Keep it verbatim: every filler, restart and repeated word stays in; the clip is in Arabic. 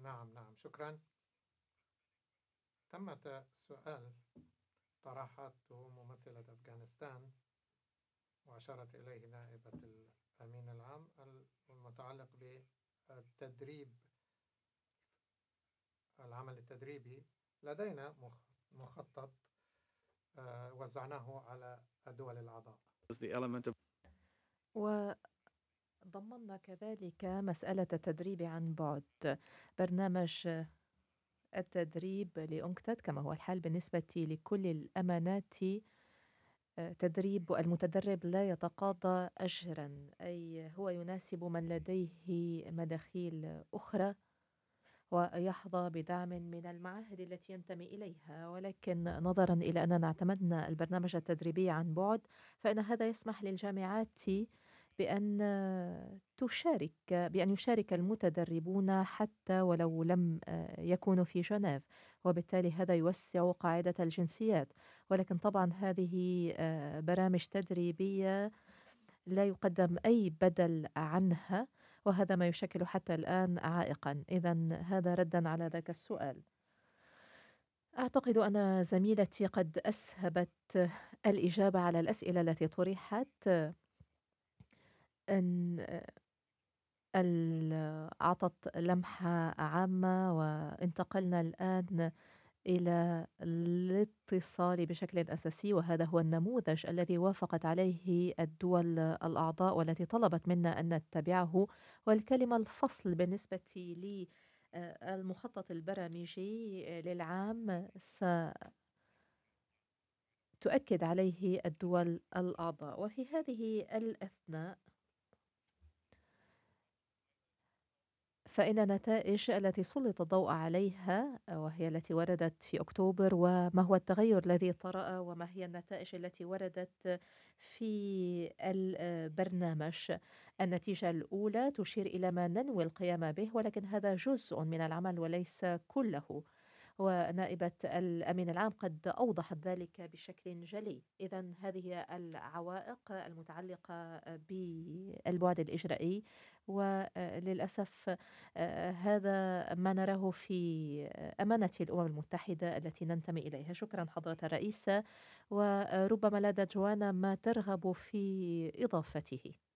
نعم نعم شكرا. ثمة سؤال طرحته ممثلة أفغانستان وأشارت إليه نائبة الأمين العام المتعلق بالتدريب، العمل التدريبي. لدينا مخطط آه، وزعناه على الدول الأعضاء. وضمننا كذلك مسألة التدريب عن بعد. برنامج التدريب لأنكتاد كما هو الحال بالنسبة لكل الأمانات، آه، تدريب المتدرب لا يتقاضى أجرا، أي هو يناسب من لديه مداخيل أخرى ويحظى بدعم من المعاهد التي ينتمي إليها. ولكن نظرا إلى أننا اعتمدنا البرنامج التدريبي عن بعد، فإن هذا يسمح للجامعات بأن تشارك بأن يشارك المتدربون حتى ولو لم آه، يكونوا في جنيف، وبالتالي هذا يوسع قاعدة الجنسيات. ولكن طبعا هذه آه، برامج تدريبية لا يقدم أي بدل عنها، وهذا ما يشكل حتى الآن عائقا. إذا هذا ردا على ذاك السؤال. أعتقد أن زميلتي قد أسهبت الإجابة على الأسئلة التي طرحت، أن ال- أعطت لمحة عامة، وانتقلنا الآن إلى الاتصال بشكل أساسي، وهذا هو النموذج الذي وافقت عليه الدول الأعضاء والتي طلبت منا أن نتبعه. والكلمة الفصل بالنسبة للمخطط البرامجي للعام ستؤكد عليه الدول الأعضاء. وفي هذه الأثناء فإن النتائج التي سلط الضوء عليها وهي التي وردت في أكتوبر، وما هو التغير الذي طرأ، وما هي النتائج التي وردت في البرنامج. النتيجة الأولى تشير إلى ما ننوي القيام به، ولكن هذا جزء من العمل وليس كله، ونائبة الأمين العام قد أوضحت ذلك بشكل جلي. إذا هذه العوائق المتعلقة بالبعد الإجرائي، وللأسف آه، هذا ما نراه في أمانة الأمم المتحدة التي ننتمي إليها. شكرا حضرة الرئيس، وربما لدى جوانا ما ترغب في إضافته.